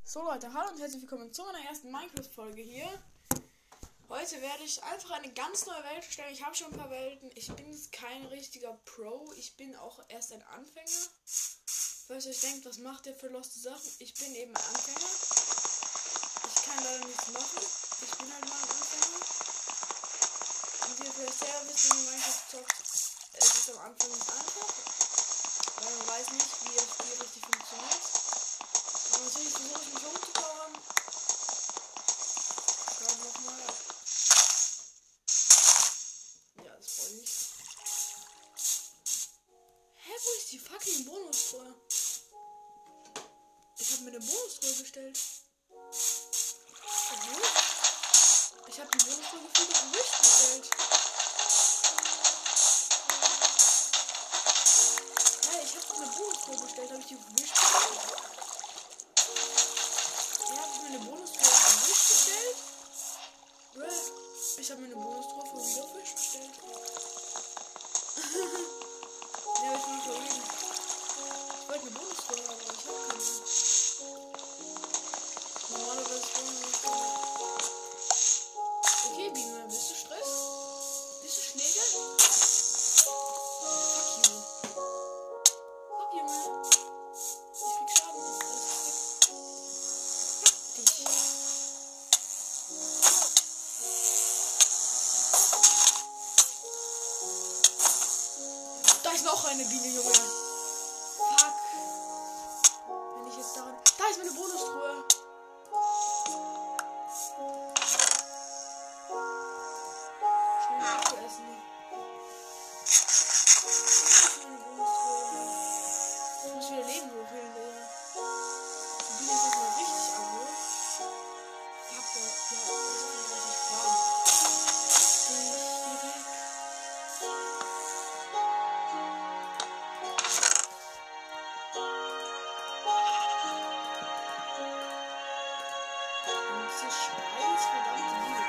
So Leute, hallo und herzlich willkommen zu meiner ersten Minecraft-Folge hier. Heute werde ich einfach eine ganz neue Welt stellen. Ich habe schon ein paar Welten. Ich bin jetzt kein richtiger Pro. Ich bin auch erst ein Anfänger. Falls ihr euch denkt, was macht der für loste Sachen? Ich bin eben ein Anfänger. Ich kann leider nichts machen. Ich bin halt mal ein Anfänger. Und wie ihr vielleicht selber wisst, wenn ihr Minecraft zockt, es ist am Anfang nicht einfach. Weil man weiß nicht, wie das Spiel richtig funktioniert. Und natürlich versuche ich mich umzubauen. Gerade nochmal. Ja, das brauche ich nicht. Hä, wo ist die fucking Bonustruhe? Ich habe mir eine Bonustruhe bestellt. Obwohl? Ich habe die Bonustruhe gefühlt auf den Wish bestellt. Hey, ich habe doch eine Bonustruhe bestellt. Habe ich die auf den Wish bestellt? Ja, habe ich mir eine Bonustruhe auf den Wish bestellt? Ich habe mir eine Bonustruhe von wieder auf Wish bestellt. Ja, ich bin verrückt. Ich wollte eine Bonustruhe haben, aber ich habe keine. Normalerweise Bonustruhe. Okay, Biene, bist du Stress? Bist du Schläger? Fuck you. Fuck you, man. Ich krieg Schaden. Dich. Da ist noch eine Biene, Junge. Fuck. Wenn ich jetzt daran... Da ist meine Bonustruhe. Schnell zu essen. Meine Bonustruhe. Ich muss wieder Leben hochhören, Digga. Die Biene ist erstmal richtig aggro. Fuck, ja, das ist einfach 30 Fragen. Geh weg. Und diese scheiß verdammte Biene.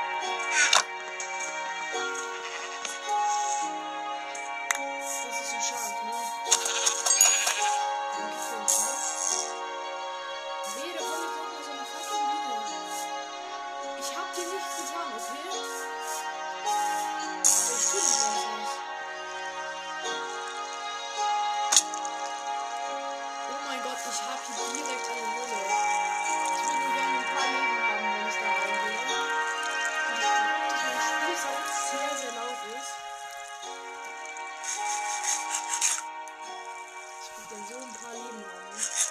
Das ist ein Schaf, ne? Danke für den Schaf. Nee, da kommt jetzt noch mal so eine fucking Biene. Ich hab dir nichts getan, okay? Aber ich tue nicht was. Oh mein Gott, ich hab hier direkt eine Höhle. Ich würde nur gerne ein paar Leben haben, wenn ich da reingehe. Und ich glaube, dass mein Spielsound sehr, sehr laut ist. Ich würde dann so ein paar Leben haben.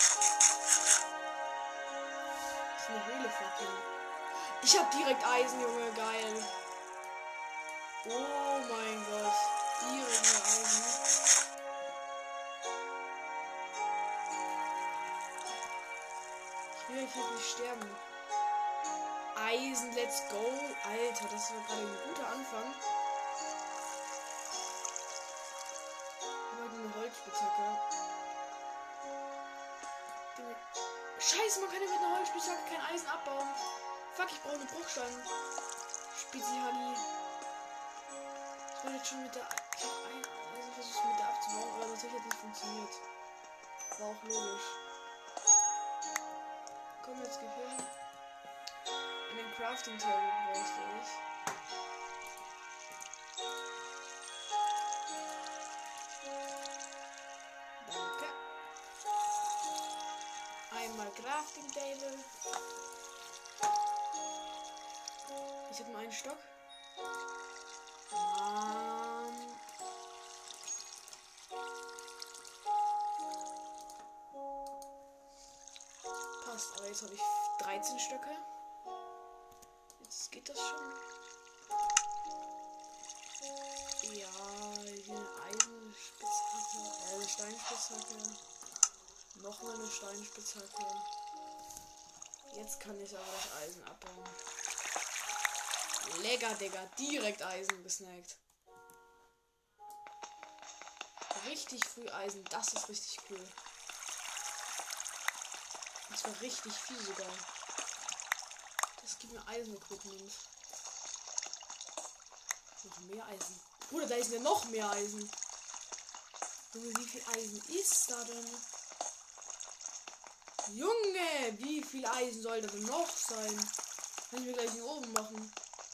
Das ist eine Höhle, fucking. Ich hab direkt Eisen, Junge, geil. Oh mein Gott. Direkt mehr Eisen. Ich will jetzt nicht sterben. Eisen, let's go. Alter, das war gerade ein guter Anfang. Ich habe eine Holzspitzhacke. Scheiße, man kann ja mit einer Holzspitzhacke kein Eisen abbauen. Fuck, ich brauche eine Bruchstein. Spitzi-Hagi. Ich wollte jetzt schon mit der... Ich habe einen Eisen versucht mit der abzubauen, aber natürlich hat nicht funktioniert. War auch logisch. Komm, jetzt geh hin. Einen Crafting-Table bräuchte ich. Danke. Einmal Crafting-Table. Ich habe nur einen Stock. Mann. Passt, aber jetzt habe ich 13 Stöcke. Jetzt geht das schon. Ja, hier eine Eisenspitzhacke, eine Steinspitzhacke. Nochmal eine Steinspitzhacke. Jetzt kann ich aber das Eisen abbauen. Lecker, Digga. Direkt Eisen gesnackt. Richtig früh Eisen. Das ist richtig cool. Das war richtig viel sogar. Das gibt mir Eisen-Equipment. Noch mehr Eisen. Bruder, da ist ja noch mehr Eisen. Junge, wie viel Eisen ist da denn? Junge, wie viel Eisen soll da denn noch sein? Kann ich mir gleich hier oben machen.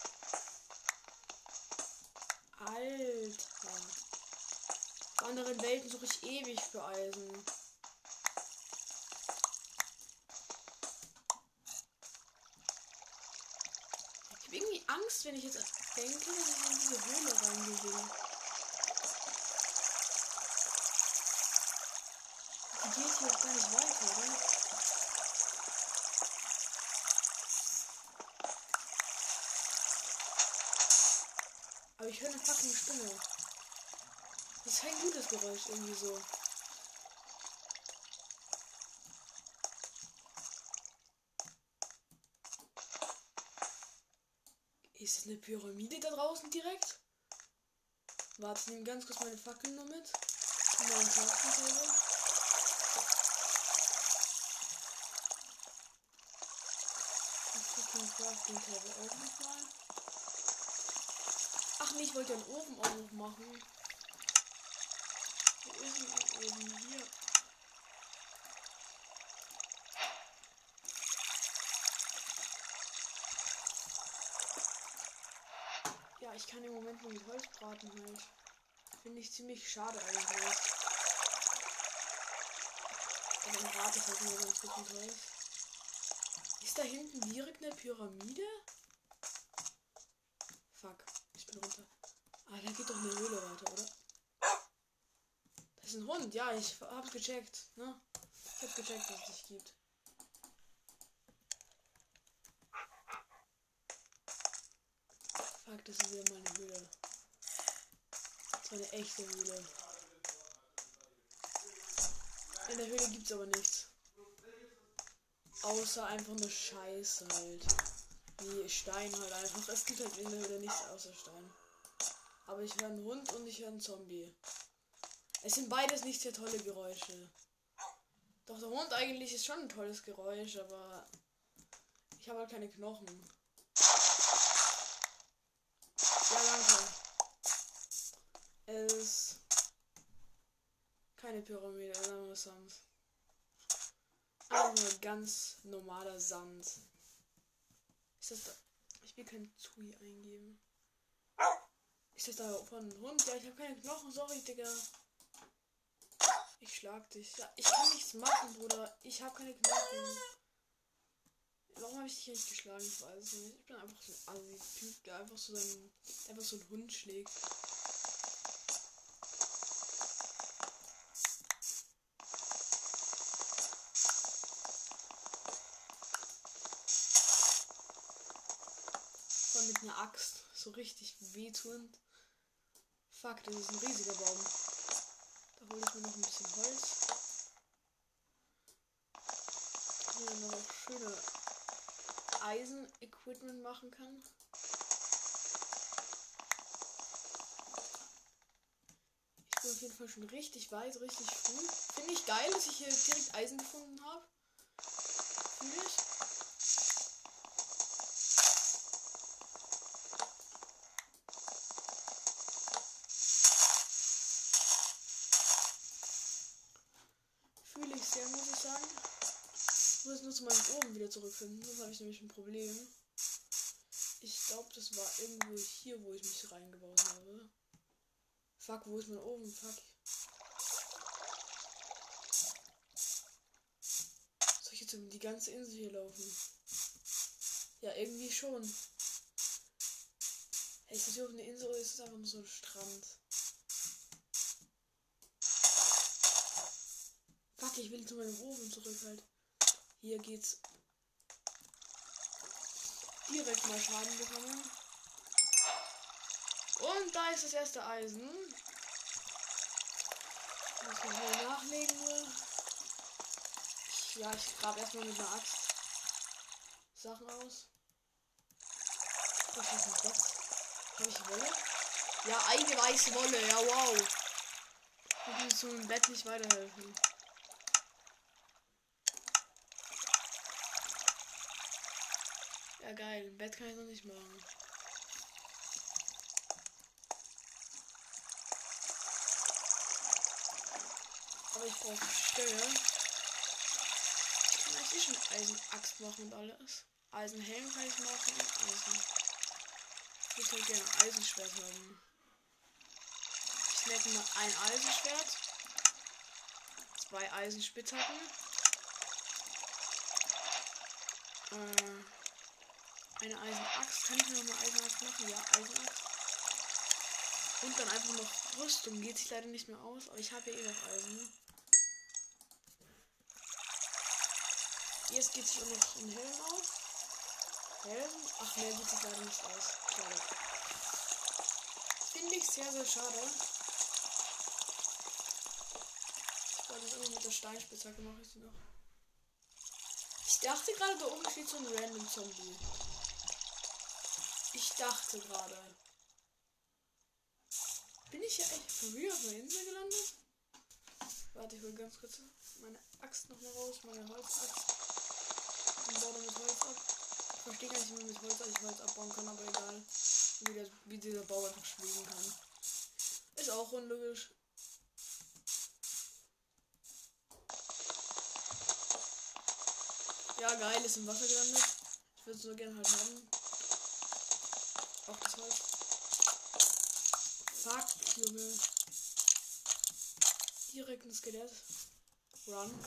Alter. In anderen Welten suche ich ewig für Eisen. Ich habe irgendwie Angst, wenn ich jetzt denke, dass ich in diese Höhle reingehe. Die geht hier auch gar nicht weiter, oder? Aber ich höre eine fucking Stimme. Das ist kein gutes Geräusch, irgendwie so. Ist es eine Pyramide da draußen direkt? Warte, ich nehme ganz kurz meine Fackeln noch mit. Und meinen Crafting-Table. Crafting-Table auch nochmal. Ach nee, ich wollte den Ofen auch noch machen. Wo ist denn der Ofen? Hier. Ja, ich kann im Moment nur mit Holz braten halt. Finde ich ziemlich schade eigentlich. Aber dann brate ich halt nur ganz gut mit Holz. Ist da hinten direkt eine Pyramide? Fuck, ich bin runter. Ah, da geht doch eine Höhle weiter, oder? Das ist ein Hund, ja, ich hab's gecheckt, ne? Ich hab gecheckt, dass es dich gibt. Fuck, das ist wieder mal eine Höhle. Das war eine echte Höhle. In der Höhle gibt's aber nichts. Außer einfach nur Scheiße halt. Wie Stein halt einfach. Es gibt halt in der Höhle nichts außer Stein. Aber ich höre einen Hund und ich höre einen Zombie. Es sind beides nicht sehr tolle Geräusche. Doch der Hund eigentlich ist schon ein tolles Geräusch, aber ich habe halt keine Knochen. Ja, danke. Es ist keine Pyramide, sondern nur Sand. Einfach nur ganz normaler Sand. Ist das da? Ich will kein Zui eingeben. Ist das da von einem Hund? Ja, ich habe keine Knochen, sorry, Digga. Ich schlag dich. Ja, ich kann nichts machen, Bruder. Ich habe keine Knochen. Warum habe ich dich nicht geschlagen? Ich weiß es nicht. Ich bin einfach so ein Assi-Typ, der einfach so einen Hund schlägt. Voll mit einer Axt. So richtig wehtun. Fuck, das ist ein riesiger Baum. Da hole ich mir noch ein bisschen Holz. Wo man noch schöne Eisen-Equipment machen kann. Ich bin auf jeden Fall schon richtig weit, richtig früh. Finde ich geil, dass ich hier direkt Eisen gefunden habe. Fühle ich. Fühle ich sehr, muss ich sagen. Ich muss nur zu meinem Ofen wieder zurückfinden, sonst habe ich nämlich ein Problem. Ich glaube, das war irgendwo hier, wo ich mich reingebaut habe. Fuck, wo ist mein Ofen? Fuck. Soll ich jetzt um die ganze Insel hier laufen? Ja, irgendwie schon. Hey, ist das hier auf eine Insel oder ist das einfach nur so ein Strand? Fuck, ich will zu meinem Ofen zurück halt. Hier geht's. Direkt mal Schaden bekommen. Und da ist das erste Eisen. Muss man schnell nachlegen nur. Ich grabe erstmal mit einer Axt Sachen aus. Was ist ein Bett? Habe ich Wolle? Ja, eingeweißte Wolle. Ja, wow. Ich will so ein Bett nicht weiterhelfen. Ja, geil. Ein Bett kann ich noch nicht machen. Aber ich brauche Stöcke. muss ich eine Eisenaxt machen und alles. Eisenhelm kann ich machen und Eisen. Ich würde halt gerne ein Eisenschwert haben. Ich snack mal ein Eisenschwert. 2 Eisenspitzhacken. Eine Eisenaxt. Kann ich noch eine Eisenaxt machen? Ja, Eisenaxt. Und dann einfach noch Rüstung. Geht sich leider nicht mehr aus, aber ich habe ja eh noch Eisen. Ne? Jetzt geht sich auch noch ein Helm auf. Helm? Ach, mehr geht sich leider nicht aus. Schade. Finde ich sehr, sehr schade. Ich wollte das irgendwie mit der Steinspitzhacke mache ich sie noch. Ich dachte gerade, da oben steht so ein random Zombie. Ich dachte gerade. Bin ich ja echt for real auf der Insel gelandet? Warte, ich hol ganz kurz meine Axt noch mal raus, meine Holzaxt. Und baue damit Holz ab. Ich verstehe gar nicht, wie man mit Holz eigentlich Holz abbauen kann, aber egal. Wie dieser Bau einfach schwingen kann. Ist auch unlogisch. Ja, geil, ist im Wasser gelandet. Ich würde es so gerne halt haben. Auch das Holz. Fuck, Junge. Direkt ein Skelett. Run.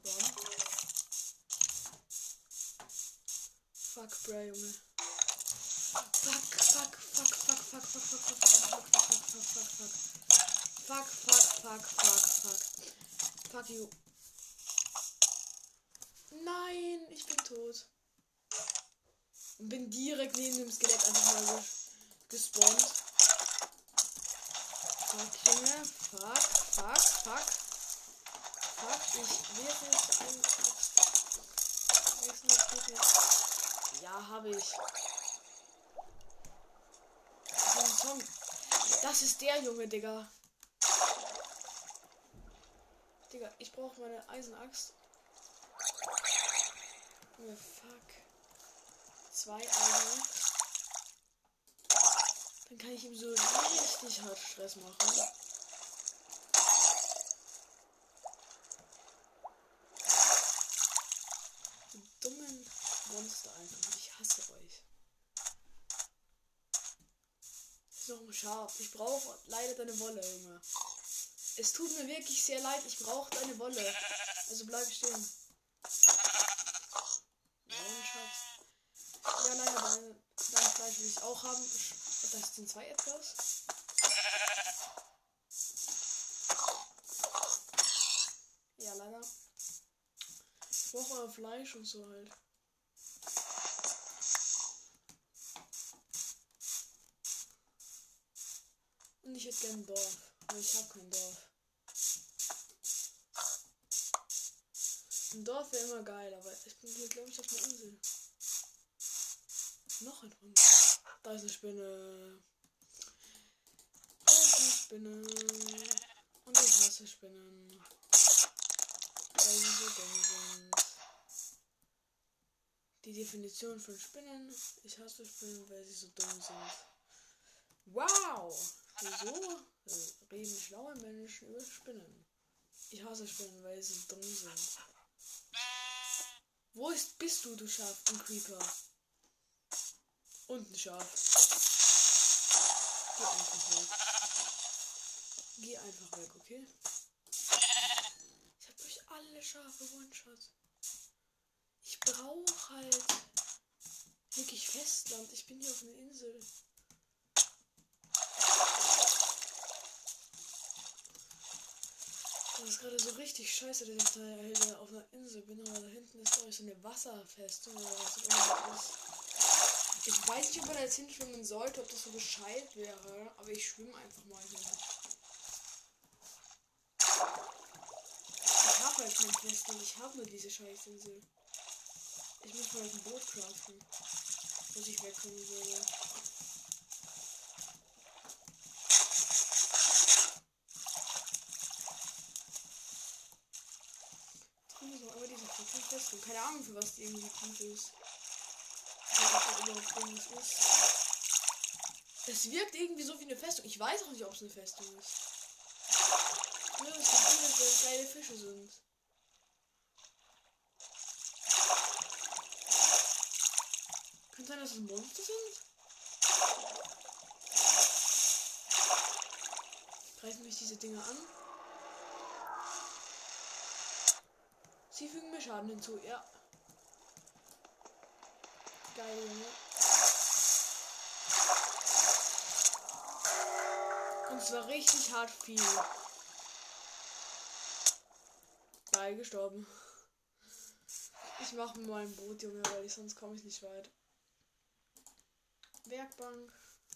Fuck, bro, Junge. Fuck you. Nein, ich bin tot. Und bin direkt neben dem Skelett einfach mal gespawnt. Fuck, Junge. Fuck. Ich werde jetzt einen Ja, habe ich. Das ist der Junge, Digga. Digga, ich brauche meine Eisenaxt. Oh, fuck. 2 Eisen. Dann kann ich ihm so richtig hart Stress machen. Die dummen Monster einfach. Ich hasse euch. Ist noch ein Schaf. Ich brauche leider deine Wolle, Junge. Es tut mir wirklich sehr leid. Ich brauche deine Wolle. Also bleib stehen. Ja, leider, dein Fleisch will ich auch haben. Das sind 2 etwas. Ja, leider. Ich brauche euer Fleisch und so halt. Und ich hätte gerne ein Dorf. Aber ich habe kein Dorf. Ein Dorf wäre immer geil, aber ich bin hier, glaube ich, auf einer Insel. Noch ein Hund. Da ist eine Spinne. Und ich hasse Spinnen. Weil sie so dumm sind. Die Definition von Spinnen. Ich hasse Spinnen, weil sie so dumm sind. Wow! Wieso reden schlaue Menschen über Spinnen? Ich hasse Spinnen, weil sie so dumm sind. Bist du, du Schaf? Ein Creeper. Und ein Schaf. Geh einfach weg, okay? Ich hab euch alle Schafe One-Shot. Ich brauche halt wirklich Festland. Ich bin hier auf einer Insel. Das ist gerade so richtig scheiße, dass ich da auf einer Insel bin, aber da hinten ist, glaube ich, so eine Wasserfestung oder was auch immer das ist. Ich weiß nicht, ob man da jetzt hinschwimmen sollte, ob das so gescheit wäre, aber ich schwimme einfach mal hier. Ich habe halt kein Festland, ich habe nur diese Scheißinsel. Ich muss mal ein Boot craften, dass ich wegkommen würde. Aber diese fucking Festung. Keine Ahnung, für was die irgendwie gut ist. Überhaupt irgendwas ist. Es wirkt irgendwie so wie eine Festung. Ich weiß auch nicht, ob es eine Festung ist. Nur das Gefühl, dass da geile Fische sind. sein, dass es Monster sind? Greifen mich diese Dinge an? Sie fügen mir Schaden hinzu, ja. Geil, Junge. Und zwar richtig hart viel. Geil, gestorben. Ich mache mir mal ein Boot, Junge, weil sonst komme ich nicht weit. Werkbank.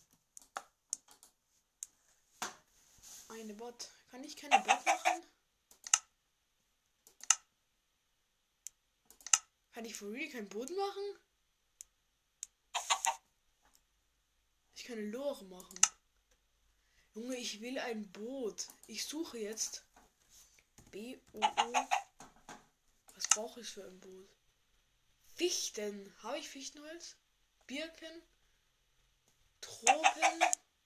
Eine Bot. Kann ich keine Bot machen? Kann ich for real kein Boot machen? Ich kann eine Lore machen. Junge, ich will ein Boot. Ich suche jetzt. B-O-O. Was brauche ich für ein Boot? Fichten. Habe ich Fichtenholz? Birken? Tropen?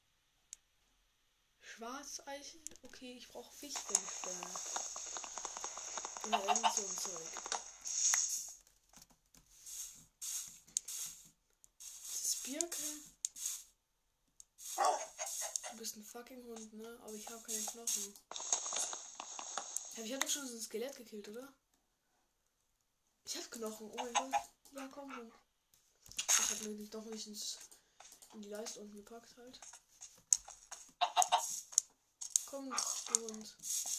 Schwarzeichen? Okay, ich brauche Fichtenstämme. Oder irgend so ein Zeug. Das ist Birke. Du bist ein fucking Hund, ne? Aber ich habe keine Knochen. Ja, ich habe doch schon so ein Skelett gekillt, oder? Ich habe Knochen. Oh mein Gott. Ja, komm, Hund. Ich habe nämlich doch nicht in die Leiste unten gepackt halt. Komm, du Hund.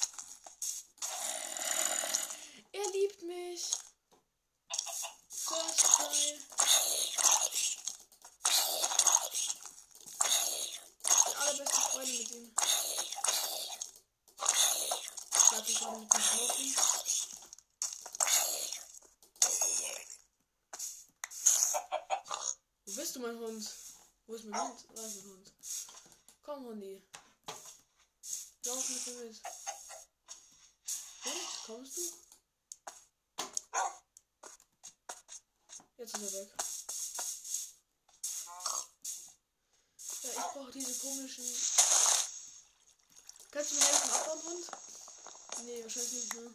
Er liebt mich. First try. Die allerbeste Freunde mit ihm. Ich hab ihn gerade mit dem Knochen. Wo bist du, mein Hund? Wo ist mein Hund? Da ist mein Hund. Komm, Hundi. Lauf mit mir mit. Hund, kommst du? Jetzt ist er weg. Ja, ich brauche diese komischen... Kannst du mir helfen abbauen, Hund? Nee, wahrscheinlich nicht, ne?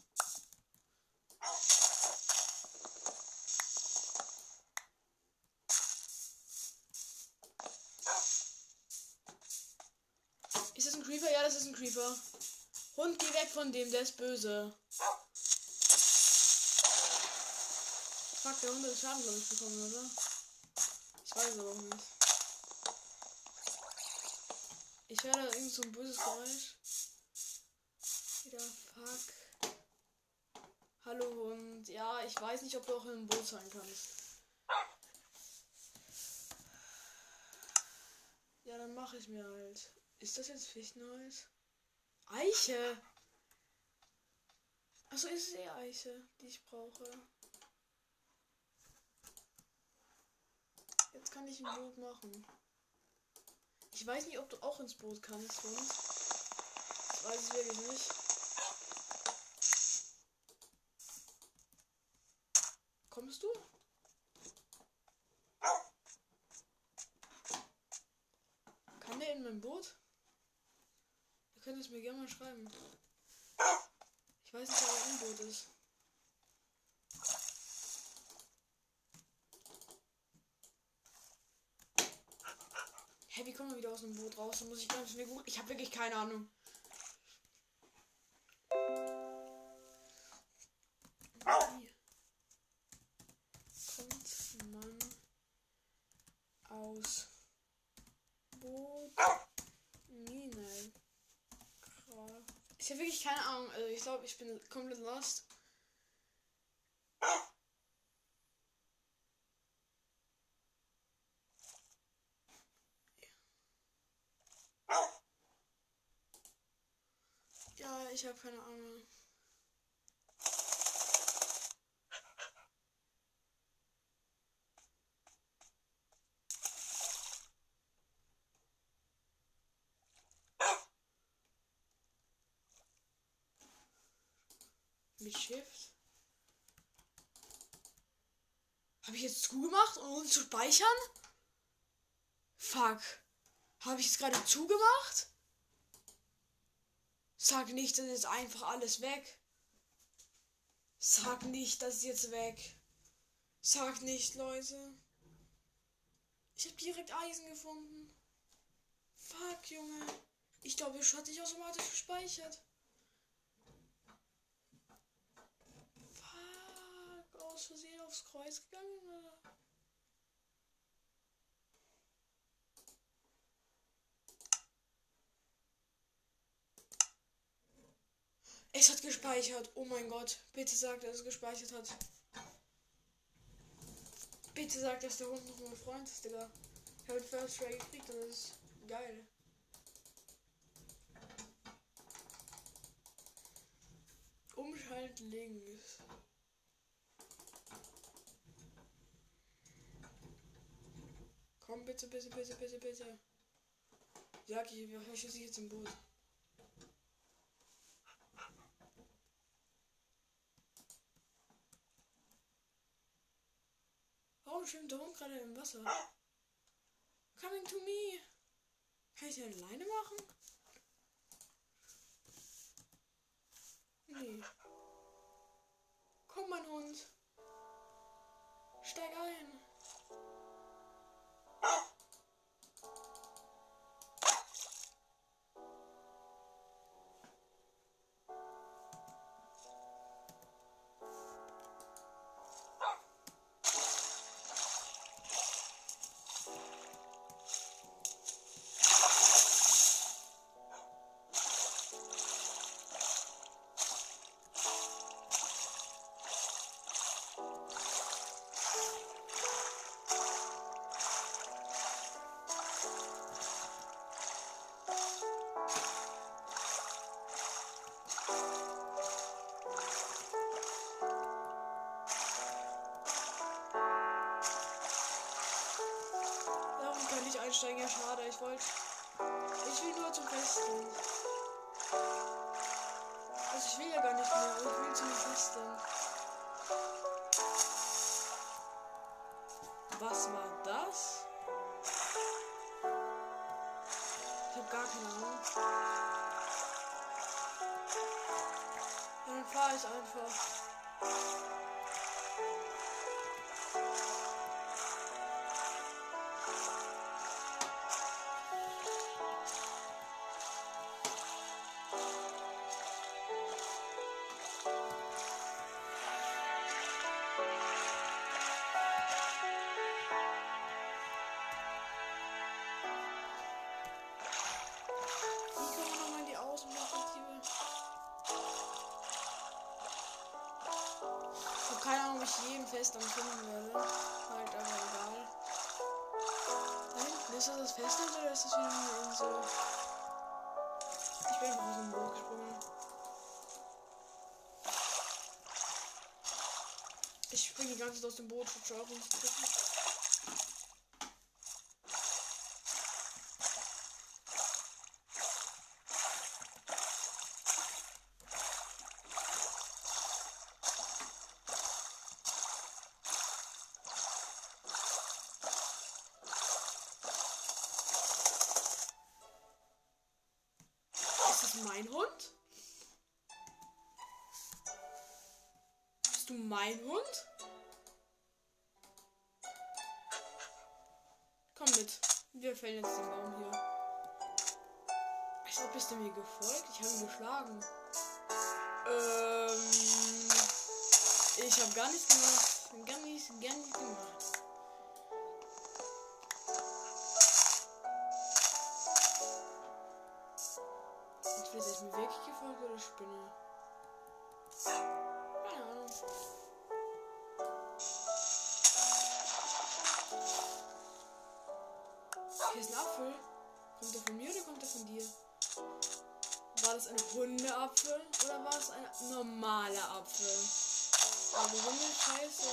Ist das ein Creeper? Ja, das ist ein Creeper. Hund, geh weg von dem, der ist böse. Fuck, der Hund hat Schaden, glaube ich, bekommen, oder? Ich weiß es aber auch nicht. Ich höre da irgend so ein böses Geräusch. Wieder, fuck. Hallo Hund. Ja, ich weiß nicht, ob du auch in einem Boot sein kannst. Ja, dann mache ich mir halt. Ist das jetzt Fichtenholz? Eiche! Achso, ist es eh Eiche, die ich brauche. Jetzt kann ich ein Boot machen. Ich weiß nicht, ob du auch ins Boot kannst, Hund. Das weiß ich wirklich nicht. Kommst du? Kann der in mein Boot? Ihr könnt es mir gerne mal schreiben. Ich weiß nicht, ob er im Boot ist. Hä, wie kommen wir wieder aus dem Boot raus? Da muss ich ganz schnell gut. Ich habe wirklich keine Ahnung. Wie kommt man aus Boot Mine? Ich habe wirklich keine Ahnung. Also ich glaube, ich bin komplett lost. Ja, ich habe keine Ahnung. Mit Shift. Habe ich jetzt zugemacht, um zu speichern? Fuck. Habe ich jetzt gerade zugemacht? Sag nicht, das ist einfach alles weg. Sag nicht, das ist jetzt weg. Sag nicht, Leute. Ich habe direkt Eisen gefunden. Fuck, Junge. Ich glaube, es hat sich automatisch gespeichert. Fuck, aus Versehen aufs Kreuz gegangen, oder? Es hat gespeichert. Oh mein Gott. Bitte sag, dass es gespeichert hat. Bitte sag, dass der Hund noch mein Freund ist, Digga. Ich habe den First Try gekriegt und das ist geil. Umschalten links. Komm bitte, bitte, bitte, bitte, bitte. Sag ich, wir verschießen jetzt im Boot. Warum schwimmt der Hund gerade im Wasser? Coming to me. Kann ich den alleine machen? Nee. Komm, mein Hund. Steig ein. Nicht einsteigen, ja schade. Ich will nur zum Festen. Also ich will ja gar nicht mehr, aber ich will zum Festen. Was war das? Ich hab gar keine Ahnung. Ja, dann fahre ich einfach. Keine Ahnung, ob ich jeden Fest dann finden werde. Halt, aber egal. Da hinten, ist das Festland oder ist das wieder eine Insel? Ich bin einfach aus dem Boot gesprungen. Ich springe die ganze Zeit aus dem Boot, für Job und drücken. Mein Hund? Bist du mein Hund? Komm mit. Wir fällen jetzt den Baum hier. Als ob bist du mir gefolgt? Ich habe ihn geschlagen. Ich habe gar nichts gemacht. Gar nichts gemacht. Ist mir wirklich gefolgt oder Spinne? Keine Ahnung. Hier ist ein Apfel. Kommt der von mir oder kommt der von dir? War das ein Hundeapfel oder war es ein normaler Apfel? Also Hunde scheiße.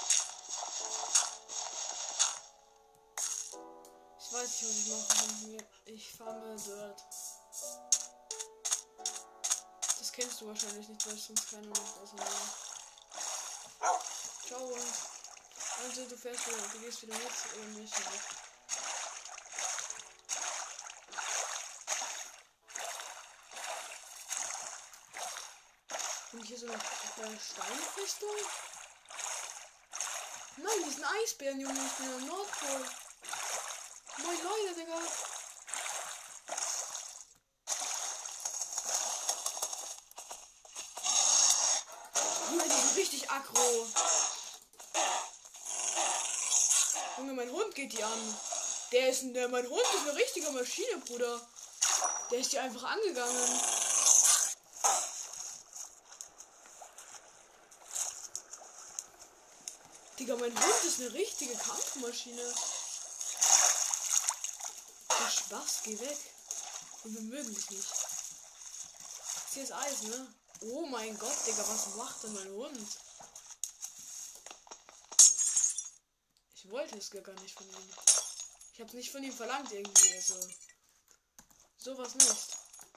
Ich weiß nicht, was ich mache. Ich farme Dirt. Das kennst du wahrscheinlich nicht, weil es sonst keiner macht außer mir. Ciao. Also du fährst wieder, du gehst wieder mit oder nicht? Und hier so eine Steinfestung? Nein, die sind Eisbären, Junge, ich bin am Nordpol. Moin Leute, Digga. Junge, die sind richtig aggro. Junge, mein Hund geht die an. Mein Hund ist eine richtige Maschine, Bruder. Der ist die einfach angegangen. Digga, mein Hund ist eine richtige Kampfmaschine. Der Spaß, geh weg. Und wir mögen dich nicht. Hier ist Eis, ne? Oh mein Gott, Digga, was macht denn mein Hund? Ich wollte es gar nicht von ihm. Ich hab's nicht von ihm verlangt irgendwie, also. Sowas nicht.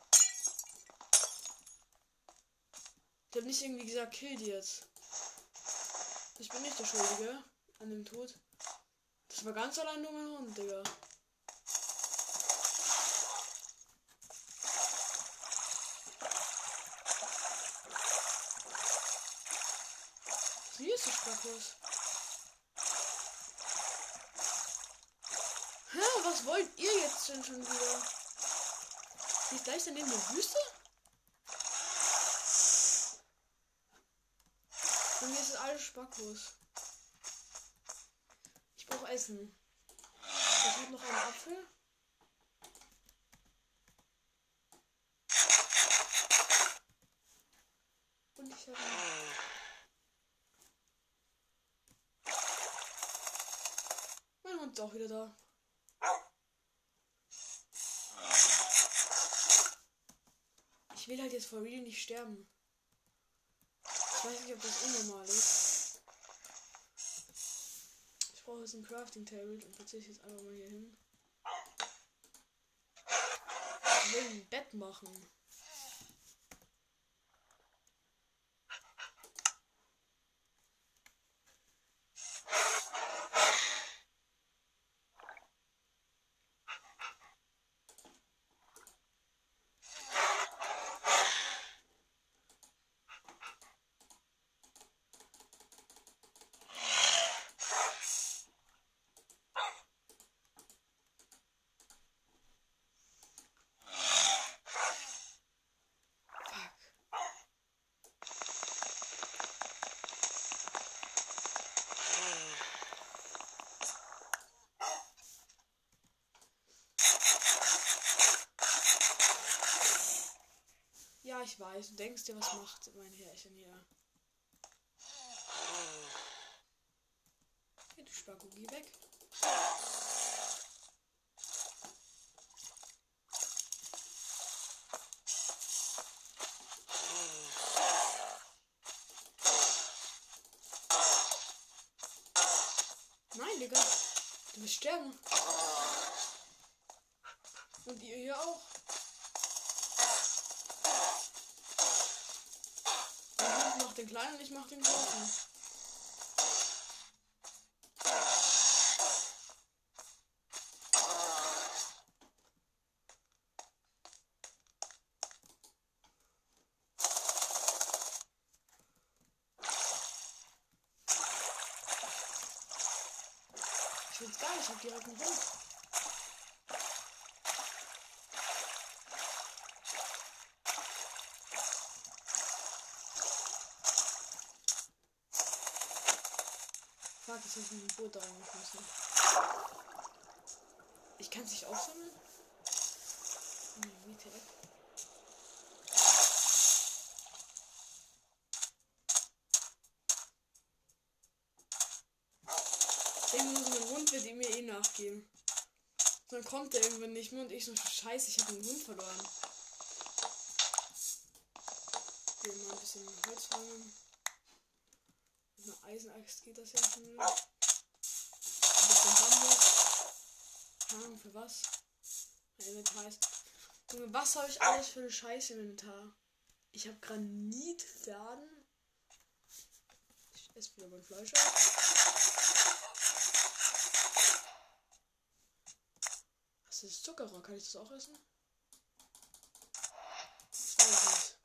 Ich hab nicht irgendwie gesagt, kill die jetzt. Ich bin nicht der Schuldige an dem Tod. Das war ganz allein nur mein Hund, Digga. Hier ist der Spackos. Hä, was wollt ihr jetzt denn schon wieder? Die ist gleich daneben eine Wüste? Bei mir ist es alles Spackos. Ich brauche Essen. Ich habe noch einen Apfel. Und ich habe... Mein Hund ist auch wieder da. Ich will halt jetzt for real nicht sterben. Ich weiß nicht, ob das unnormal ist. Ich brauche jetzt ein Crafting Table und verzichte jetzt einfach mal hier hin. Ich will ein Bett machen. Ja, ich weiß. Du denkst dir, was macht mein Herrchen hier? Ja, du Spacko, geh weg. Nein, Digga. Du wirst sterben. Und ihr hier auch. Ich mach den kleinen und ich mach den großen. Ich find's geil, ich hab direkt einen Hund. Fuck, jetzt hab ich ein Boot da reingeschmissen. Ich kann's nicht aufsammeln? WTF. Irgendwie so ein Hund wird ihm mir eh nachgeben. Dann kommt er irgendwann nicht mehr und ich so, scheiße, ich habe einen Hund verloren. Hier mal ein bisschen Holz räumen. Mit einer Eisenaxt geht das ja schon. Ein bisschen Bambus. Keine Ahnung für was. Mein Inventar ist... Junge, was habe ich alles für eine Scheiße im Inventar? Ich habe Granitfladen. Ich esse wieder mein Fleisch auf. Was ist Zuckerrohr? Kann ich das auch essen? Das weiß ich nicht.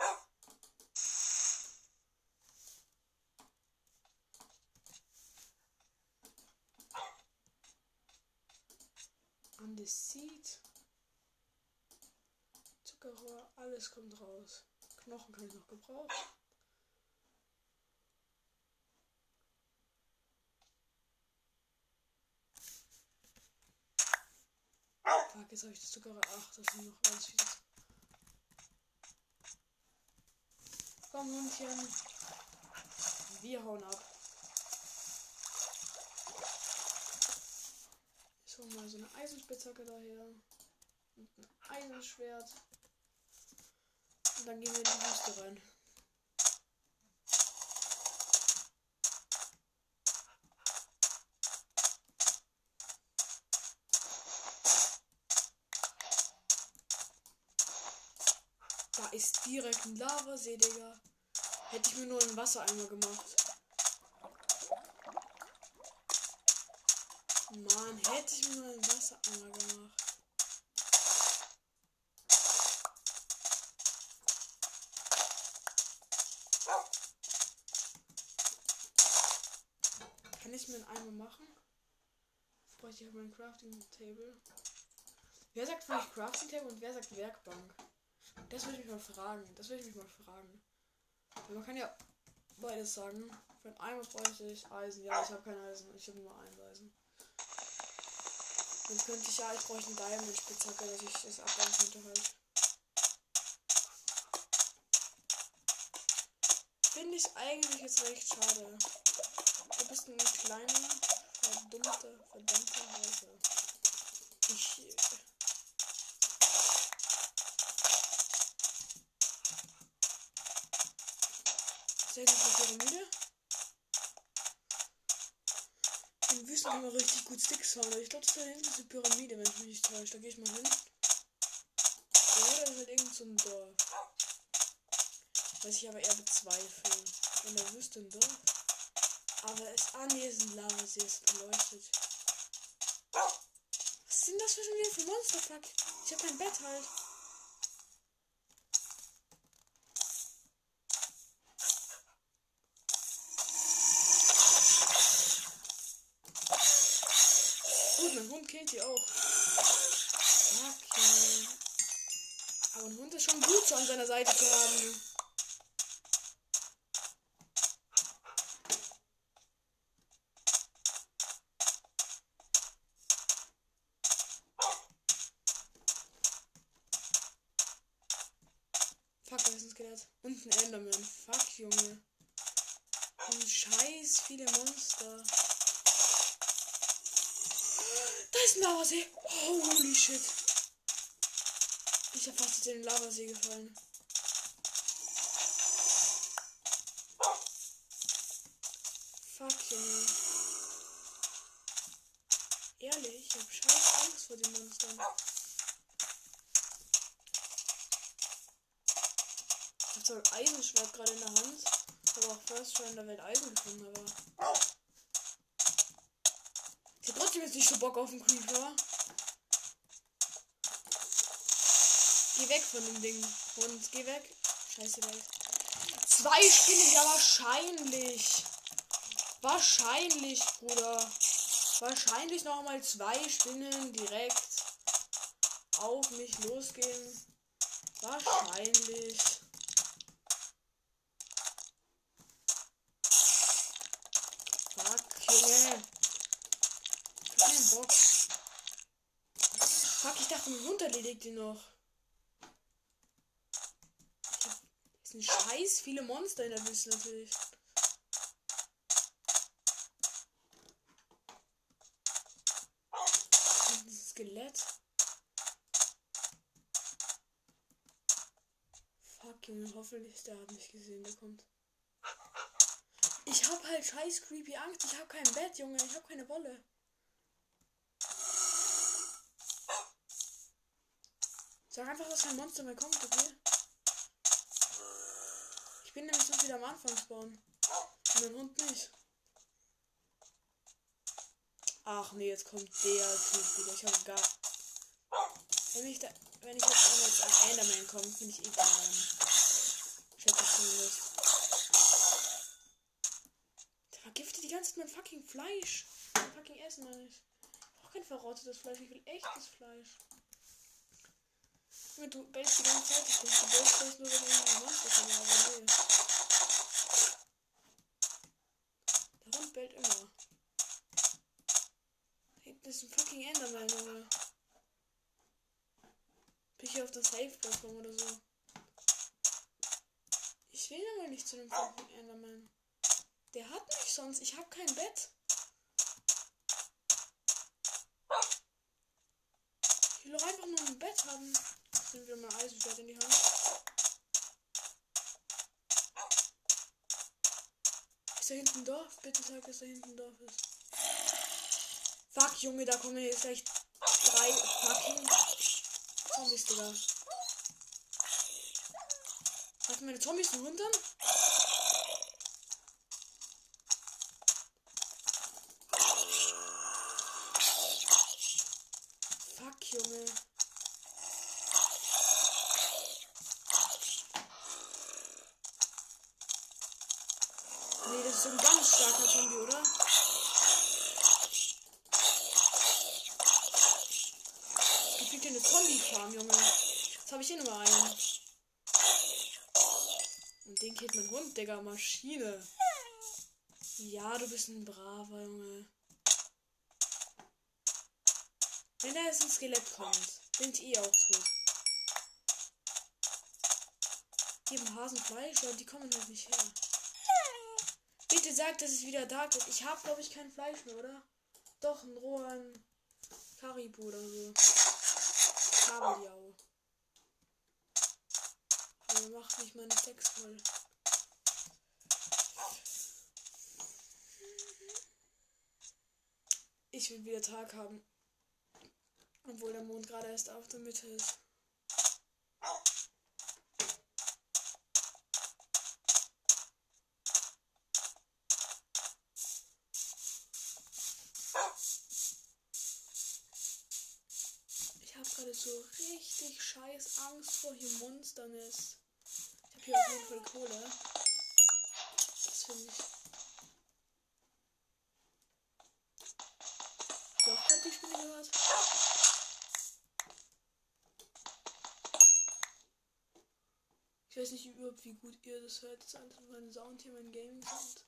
Andesit. Zuckerrohr, alles kommt raus. Knochen kann ich noch gebrauchen. Fuck, jetzt habe ich das Zuckerrohr. Ach, das sind noch ganz viele. Komm, Hündchen. Wir hauen ab. Ich hole mal so eine Eisenspitzhacke daher. Und ein Eisenschwert. Und dann gehen wir in die Wüste rein. Da ist direkt ein Lavasee, Digga. Hätte ich mir nur einen Wassereimer gemacht. Mann, hätte ich mir nur einen Wassereimer gemacht. Kann ich mir einen Eimer machen? Bräuchte ich auf meinen Crafting Table. Wer sagt für mich Crafting Table und wer sagt Werkbank? Das würde ich mich mal fragen. Weil man kann ja beides sagen. Für einen Eimer bräuchte ich Eisen. Ja, ich habe kein Eisen. Ich habe nur ein Eisen. Dann könnte ich ja, ich bräuchte einen Diamond-Spitzhacke, dass ich das abbauen könnte halt. Finde ich eigentlich jetzt recht schade. Du bist ein kleiner, verdammter Hase. Sehr gut, eine Pyramide. In Wüsten kann man richtig gut Sticks fahren. Ich glaube, da hinten ist eine Pyramide, wenn ich mich nicht täusche. Da gehe ich mal hin. Oder ist halt irgend so ein Dorf. Was ich aber eher bezweifle. In der Wüste ein Dorf. Aber es hier ist ein Lavasee, ist beleuchtet. Was sind das für schon wieder für Monsterfuck? Ich habe kein Bett halt. Gut, mein Hund killt die auch. Okay. Aber ein Hund ist schon gut, so an seiner Seite zu haben. Fuck, da ist ein Skelett. Und ein Enderman. Fuck, Junge. Und scheiß viele Monster. Da ist ein Lavasee. Holy shit. Ich hab fast in den Lavasee gefallen. Fuck, Junge. Ehrlich, ich hab scheiß Angst vor den Monstern. Ich hab zwar ein Eisenschwert gerade in der Hand. Ich habe auch First Try in der Welt Eisen gefunden, aber... Ich hab trotzdem jetzt nicht so Bock auf den Creeper. Geh weg von dem Ding. Und geh weg. Scheiße, weg. 2 Spinnen, ja wahrscheinlich. Wahrscheinlich, Bruder. Wahrscheinlich nochmal 2 Spinnen direkt auf mich losgehen. Wahrscheinlich. Fuck, Junge. Ich hab keinen Bock. Fuck, ich dachte, mein Hund erledigt ihn noch. Es sind scheiß viele Monster in der Wüste natürlich. Dieses Skelett. Fuck, Junge, hoffentlich der hat mich gesehen, der kommt. Ich hab halt scheiß creepy Angst. Ich hab kein Bett, Junge. Ich hab keine Wolle. Sag einfach, dass kein Monster mehr kommt, okay? Ich bin nämlich sonst wieder am Anfang spawnen. Und mein Hund nicht. Ach nee, jetzt kommt der Typ wieder. Ich hab gar... Wenn ich jetzt einmal jetzt an Enderman komme, bin ich eh dran. Schätze ich zumindest. Der vergiftet die ganze Zeit mein fucking Fleisch. Mein fucking Essen, meine ich. Ich brauch kein verrottetes Fleisch, ich will echtes Fleisch. Du bellst die ganze Zeit, ich denke, du bellst das nur, wenn irgendeine Wand ist, aber nee. Der Hund bellt immer. Hinten ist ein fucking Enderman, Junge. Bin ich hier auf der Safe-Plattform oder so? Ich will aber nicht zu dem fucking Enderman. Der hat mich sonst, ich hab kein Bett. Ich will doch einfach nur ein Bett haben. Ich nehme wieder mein Eisenschwert in die Hand. Ist da hinten ein Dorf? Bitte sag, dass da hinten ein Dorf ist. Fuck, Junge, da kommen jetzt gleich 3 fucking Zombies, Digga. Greifen meine Zombies nur runter? Fuck, Junge. Nee, das ist so ein ganz starker Zombie, oder? Ich krieg hier eine Zombie-Farm, Junge. Jetzt habe ich hier nur einen. Und den killt mein Hund, Digga. Maschine. Ja, du bist ein braver Junge. Wenn da jetzt ein Skelett kommt, sind die auch tot. Geben Hasen Fleisch, aber die kommen halt nicht her. Bitte sag, dass es wieder da ist. Ich habe, glaube ich, kein Fleisch mehr, oder? Doch, ein rohen Karibu oder so. Kabeljau. Aber macht nicht meine Stacks voll. Ich will wieder Tag haben. Obwohl der Mond gerade erst auf der Mitte ist. Ich habe gerade so richtig scheiß Angst vor hier Monstern ist. Ich habe hier auf jeden Fall Kohle. Das finde ich. Doch, hat die Spiele gehört. Ich weiß nicht überhaupt, wie gut ihr das hört. Das ist alles mein Sound hier, mein Gaming-Sound.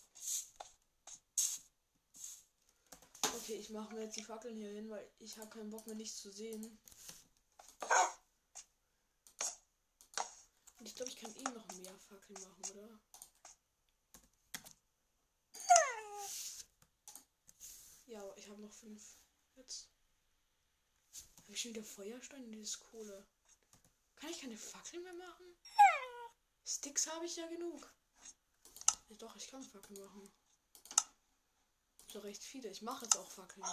Okay, ich mache mir jetzt die Fackeln hier hin, weil ich habe keinen Bock mehr, nichts zu sehen. Und ich glaube, ich kann eh noch mehr Fackeln machen, oder? Ja, aber ich habe noch 5. Jetzt. Habe ich schon wieder Feuerstein und dieses Kohle. Kann ich keine Fackeln mehr machen? Sticks habe ich ja genug. Ja, doch, ich kann Fackeln machen. So recht viele. Ich mache jetzt auch Fackeln.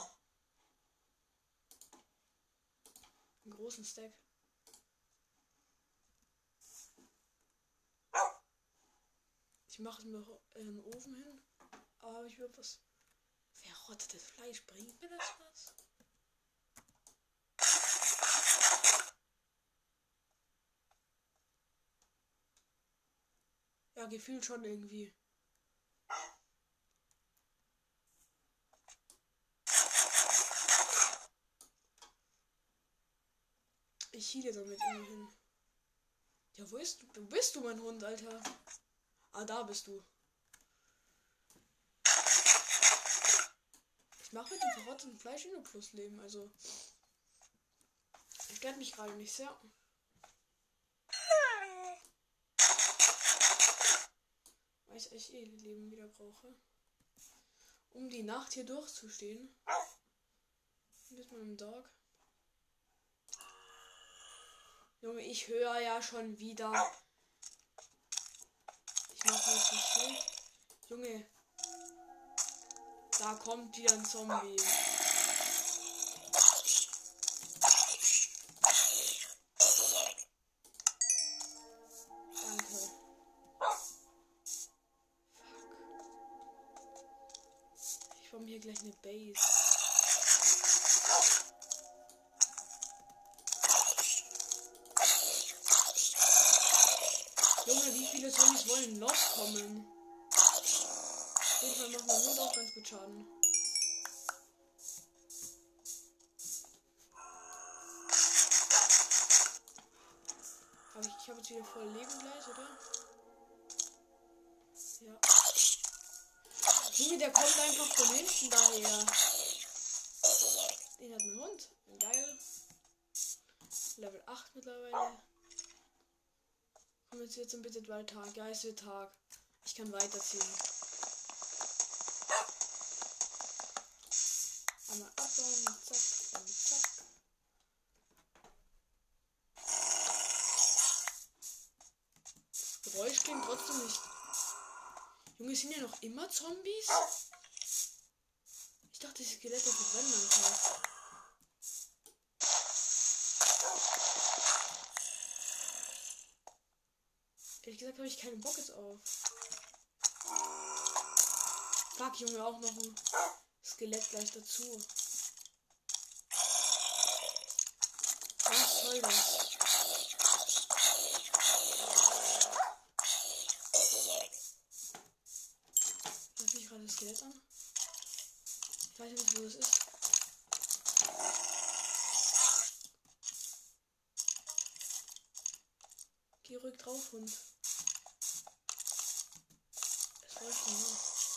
Einen großen Stack. Ich mache mir einen Ofen hin. Aber habe ich überhaupt was? Verrottetes Fleisch. Bringt mir das was? Ja, gefühlt schon irgendwie. Ich hiele damit immerhin. Ja, wo ist du? Wo bist du, mein Hund, Alter? Ah, da bist du. Ich mache mit dem verrotteten Fleisch nur plus Leben, also. Stört mich gerade nicht sehr. Weil ich echt eh Leben wieder brauche. Um die Nacht hier durchzustehen. Und ist mein Dog. Junge, ich höre ja schon wieder. Ich mache jetzt nicht viel. Junge. Da kommt wieder ein Zombie. Danke. Fuck. Ich baue mir hier gleich eine Base. Junge, wie viele Zombies wollen noch kommen? Auf jeden Fall macht mein Hund auch ganz gut Schaden. Ich habe jetzt wieder voll Leben gleich, oder? Ja. Junge, der kommt einfach von hinten daher. Den hat ein Hund. Geil. Level 8 mittlerweile. Komm, jetzt wird's bitte bald Tag. Ja, es wird Tag. Ich kann weiterziehen. Einmal abbauen und zack und zack. Das Geräusch klingt trotzdem nicht. Junge, sind ja noch immer Zombies? Ich dachte, die Skelette verbrennen am Tag. Ehrlich gesagt habe ich keinen Bock jetzt auf. Fuck, Junge, auch noch ein Skelett gleich dazu. Was soll das? Lass mich gerade das Skelett an. Ich weiß nicht, wo das ist. Geh ruhig drauf, Hund. Es läuft nur.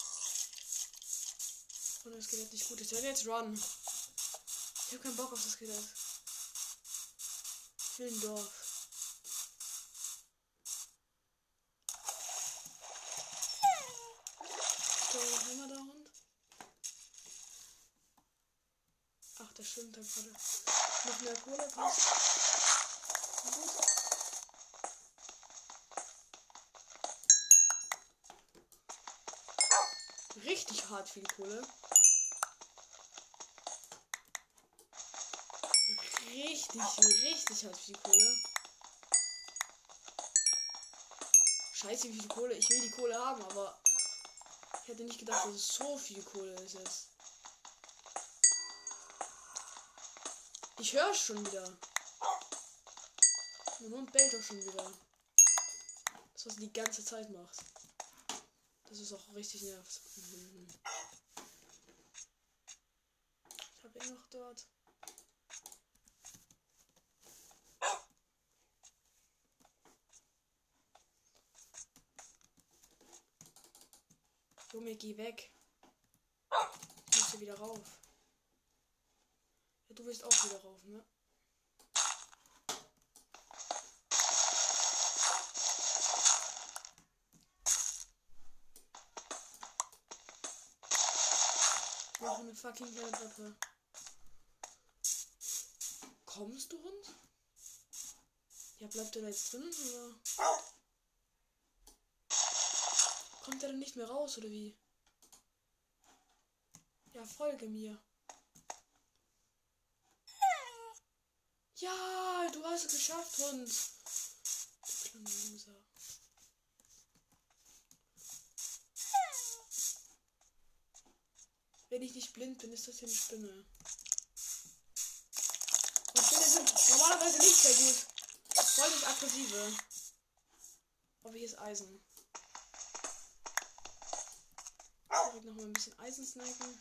Und das Skelett nicht gut. Ich werde jetzt run. Ich habe keinen Bock auf das Skelett. Ich will ein Dorf. So, Hammer da, Hund. Ach, der schwimmt da gerade. Noch mehr Kohle, passt. Gut. Richtig hart viel Kohle. Richtig hart viel Kohle. Scheiße, wie viel Kohle. Ich will die Kohle haben, aber ich hätte nicht gedacht, dass es so viel Kohle ist jetzt. Ich höre schon wieder. Mein Hund bellt doch schon wieder. Das, was er die ganze Zeit macht. Das ist auch richtig nervt. Ich habe ihn noch dort. Junge, geh weg. Ich muss hier wieder rauf. Ja, du willst auch wieder rauf, ne? Ich mache eine fucking kleine Treppe. Kommst du, Hund? Ja, bleibt er da jetzt drin, oder? Kommt er dann nicht mehr raus, oder wie? Ja, folge mir. Ja, du hast es geschafft, Hund. Du kleiner Loser. Wenn ich nicht blind bin, ist das hier eine Spinne. Und Spinnen sind normalerweise nicht sehr gut. Voll nicht aggressive. Aber hier ist Eisen. Direkt noch mal ein bisschen Eisen snacken.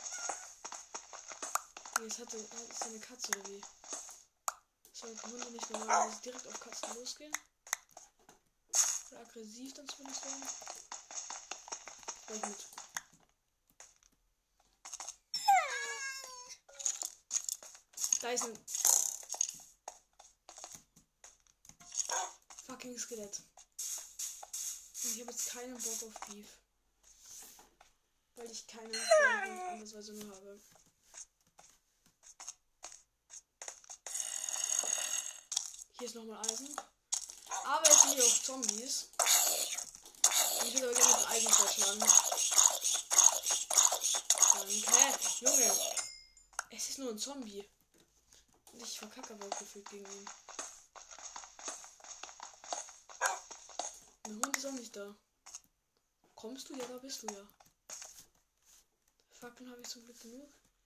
Nee, ist eine Katze oder wie? Sollten Hunde nicht normalerweise direkt auf Katzen losgehen? Oder aggressiv dann zumindest werden? Vielleicht mit. Da ist ein fucking Skelett. Und ich habe jetzt keinen Bock auf Beef. Weil ich keine Andersweise nur habe. Hier ist nochmal Eisen. Aber es sind hier auch Zombies. Und ich würde aber gerne mit Eisen verschlagen. Danke. Junge. Es ist nur ein Zombie. Und ich verkacke aber gefühlt gegen ihn. Mein Hund ist auch nicht da. Kommst du? Ja, da bist du ja. Fackeln habe ich zum Glück genug.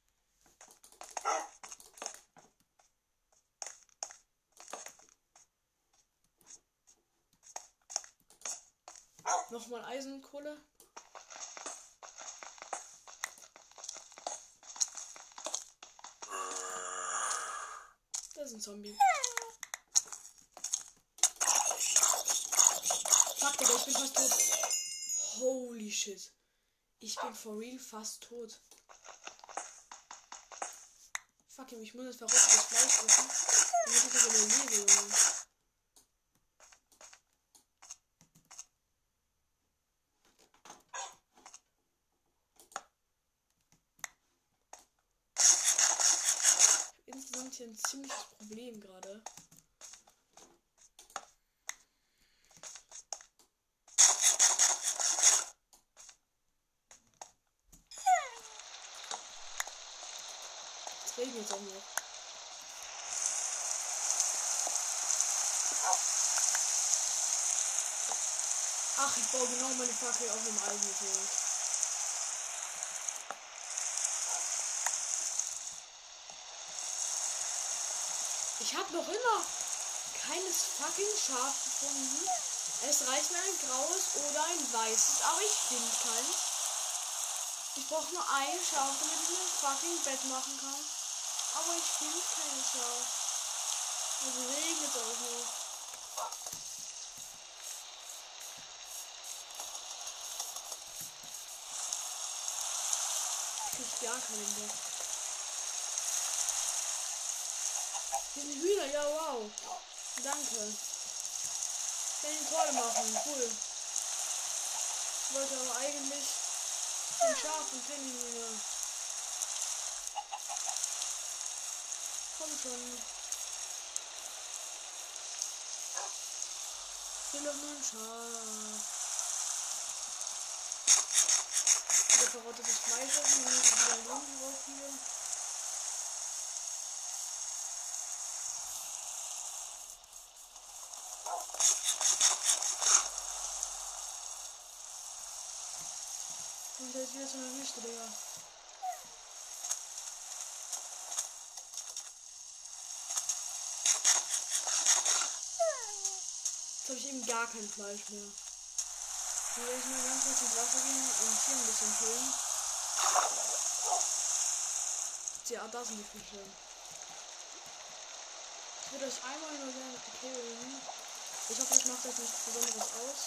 Nochmal Eisenkohle. Das ist ein Zombie. Fuck, Digga, ich bin fast tot. Holy shit. Ich bin for real fast tot. Fuck ich muss jetzt verrücktes Fleisch essen. Dann muss ich das überleben, Junge. Insgesamt hier ein ziemliches Problem gerade. Es regnet jetzt auch noch. Ach, ich baue genau meine Fackel auf dem eigenen Feld. Ich habe noch immer keines fucking Schaf gefunden. Es reicht mir ein graues oder ein weißes, aber ich finde keins. Ich brauche nur ein Schaf, damit ich mir ein fucking Bett machen kann. Aber ich finde kein Schaf. Also regnet es auch noch. Ich krieg gar keinen Bock. Hier sind Hühner, ja wow. Danke. Ich kann die Tolle machen, cool. Ich wollte aber eigentlich den Schaf und Penny wieder. Komm schon. Ich will doch nur ein Schaf. Wieder verrottetes Fleisch essen, dann muss ich wieder Leben drauf hier. Und der ist wieder so eine Wüste, Digga. Jetzt habe ich eben gar kein Fleisch mehr. Dann werde ich mal ganz kurz ins Wasser gehen und hier ein bisschen killen. Ja, da sind die Fische. Ich würde euch einmal nur gerne killen. Ich hoffe, das macht euch nichts Besonderes aus.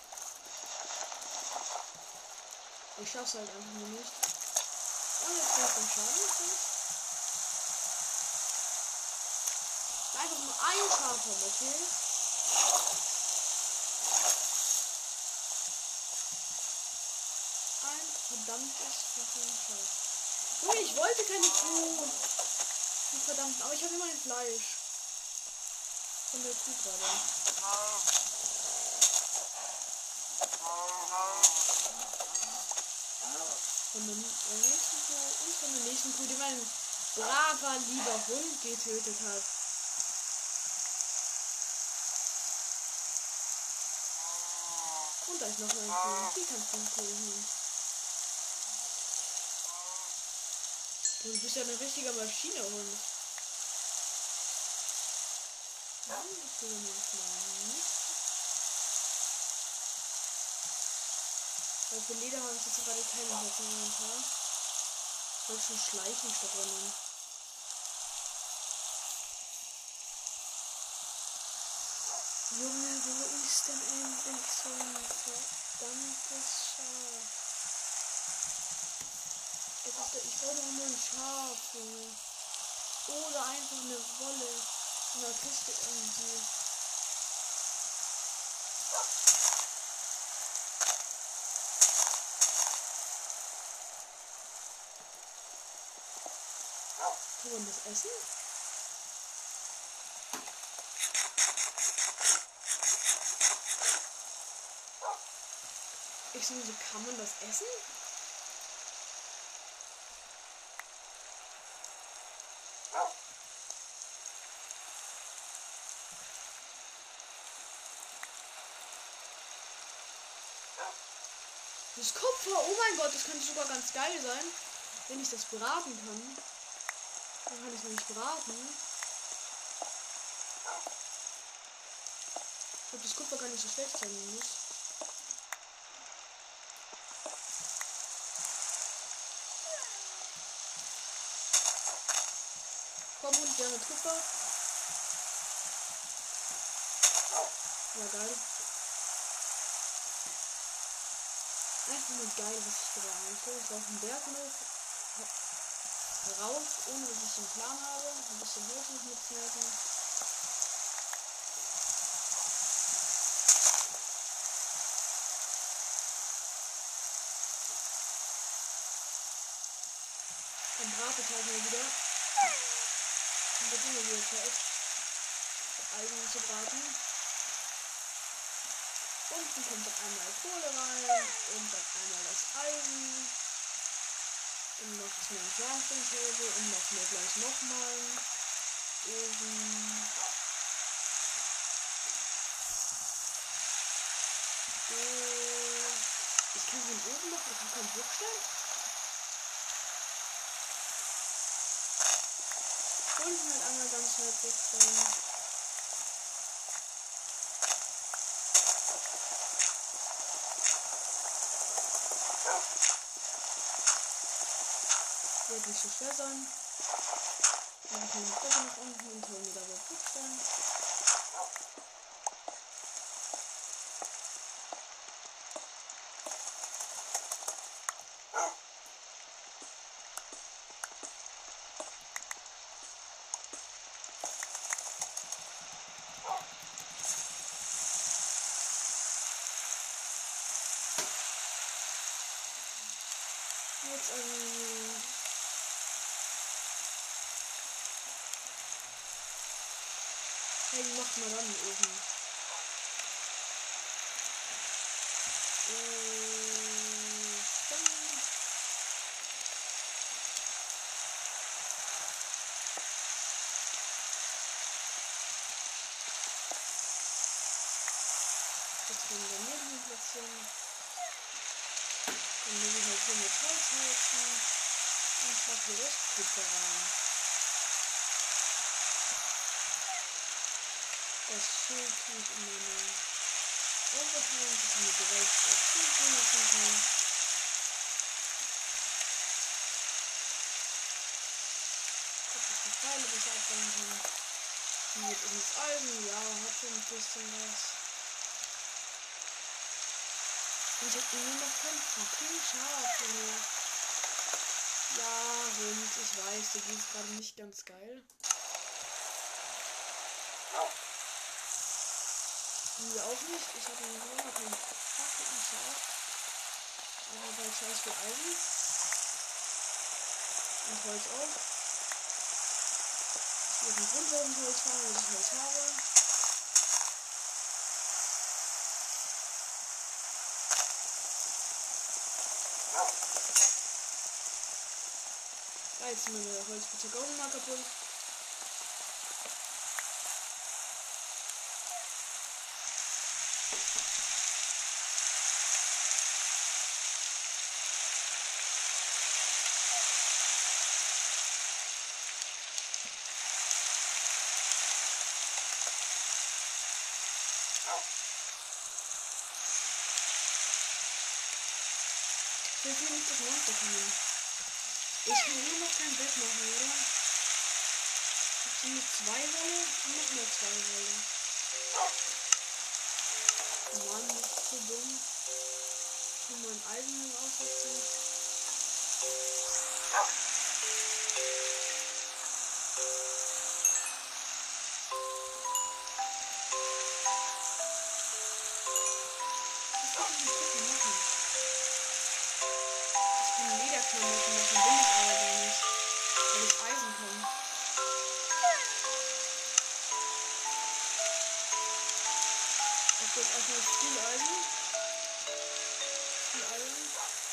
Ich schaff's halt einfach nur nicht. Und jetzt kommt der Schaden. Einfach nur ein Schaf haben, okay? Ein verdammtes fucking Schaf. Junge, ich wollte keine Kuh. Verdammt, aber ich habe immer ein Fleisch. Von der Kuh gerade. Von der nächsten Kuh und von der nächsten Kuh, die mein braver, lieber Hund getötet hat. Und da ist noch eine Kuh. Die kannst du killen. Du bist ja eine richtige Maschine, Hund. Warum bist du denn nicht klein? Weil für Leder habe ich jetzt gerade keine Holz im Inventar. Ich wollte schon schleichen statt rennen. Junge, wo ist denn endlich so ein verdammtes Schaf? Ich wollte auch nur ein Schaf, Junge. Oder einfach eine Wolle in der Kiste irgendwie. Kann man das essen? Ich so, kann man das essen? Das Kupfer, oh mein Gott, das könnte sogar ganz geil sein, wenn ich das braten kann. Dann kann ich es nämlich braten. Ich glaube, das Kupfer kann nicht so schlecht sein, muss. Komm, Hund, der mit Kupfer. Ja, geil. Einfach nur geil, was ich gerade einstelle. Ich laufe einen Berg hoch, raus, ohne dass ich einen Plan habe. Ein bisschen Holz noch mitschneiden. Dann bratet halt mal wieder. Dann wird immer wieder Zeit, Algen zu braten. Unten kommt dann einmal Kohle rein und dann einmal das Eisen. Und noch ist mein Crafting-Table und noch mir gleich nochmal einen Ofen. Ich kann den Ofen machen, ich habe keinen Bruchstein. Unten halt einmal ganz schnell Bruchstein. Wird nicht so schwer sein. Dann kann ich Treppe nach unten und hole mir dabei Bruchstein. Jetzt hey, mach mal dann den Ofen. Jetzt können wir neben platzieren. Dann muss ich halt hier mit Holz heizen. Und ich mache hier das Futter rein. Das Schild tue ich in meine Overhand, dass ich mir direkt das Schild benutzen kann. Dass ich die Pfeile besser abbauen kann. Und jetzt ist das Eisen, ja, hat schon ein bisschen was. Und ich habe nur noch kein fucking Schaf mehr. Ja, Hund, ich weiß, dir geht es gerade nicht ganz geil. Mir auch nicht. Ich habe nur noch kein fucking Schaf. Aber bei scheiß viel Eisen. Und Holz auch. Ich will einen Grund, warum ich Holz fahre, weil ich Holz habe. Ja, jetzt ist meine Holzpizza auch mal kaputt. Ich will nicht das Monster kommen. Ich kann nur noch kein Bett machen, oder? Ich habe nur 2 Wolle und noch mehr 2 Wolle. Mann, das ist so dumm. Ich will mein Eisen aussetzen. Was kann ich denn machen? Ich kann Lederklamotten machen, will ich aber gar nicht. Weil ich Eisen kann. Ich will erstmal viel Eisen. Viel Eisen.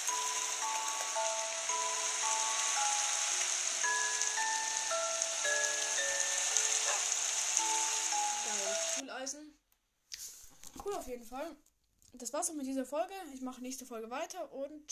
Geil, viel Eisen. Cool auf jeden Fall. Das war's auch mit dieser Folge. Ich mache nächste Folge weiter und